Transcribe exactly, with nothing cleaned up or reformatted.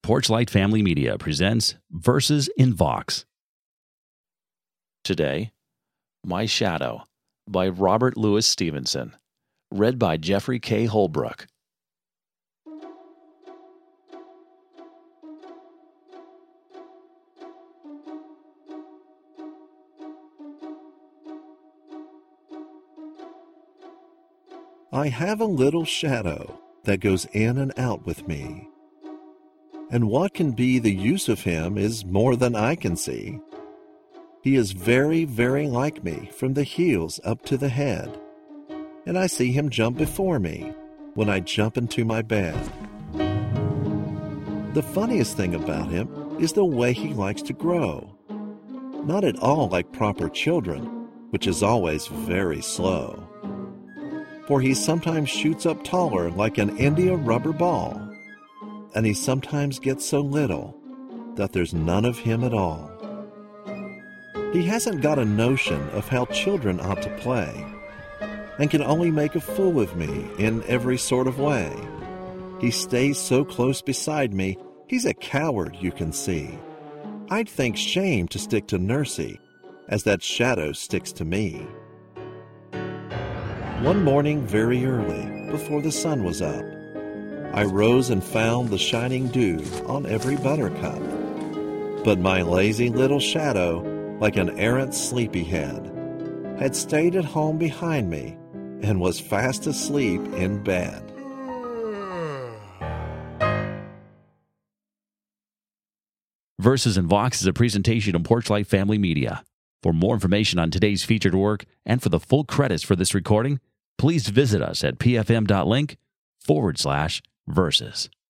Porchlight Family Media presents Verses in Vox. Today, My Shadow by Robert Louis Stevenson, read by Jeffrey K. Holbrook. I have a little shadow that goes in and out with me, and what can be the use of him is more than I can see. He is very, very like me from the heels up to the head, and I see him jump before me when I jump into my bed. The funniest thing about him is the way he likes to grow. Not at all like proper children, which is always very slow. For he sometimes shoots up taller like an India rubber ball, and he sometimes gets so little that there's none of him at all. He hasn't got a notion of how children ought to play, and can only make a fool of me in every sort of way. He stays so close beside me, he's a coward, you can see. I'd think shame to stick to Nursey, as that shadow sticks to me. One morning very early, before the sun was up, I rose and found the shining dew on every buttercup. But my lazy little shadow, like an errant sleepyhead, had stayed at home behind me and was fast asleep in bed. Verses in Vox is a presentation of Porchlight Family Media. For more information on today's featured work and for the full credits for this recording, please visit us at pfm.link forward slash verses.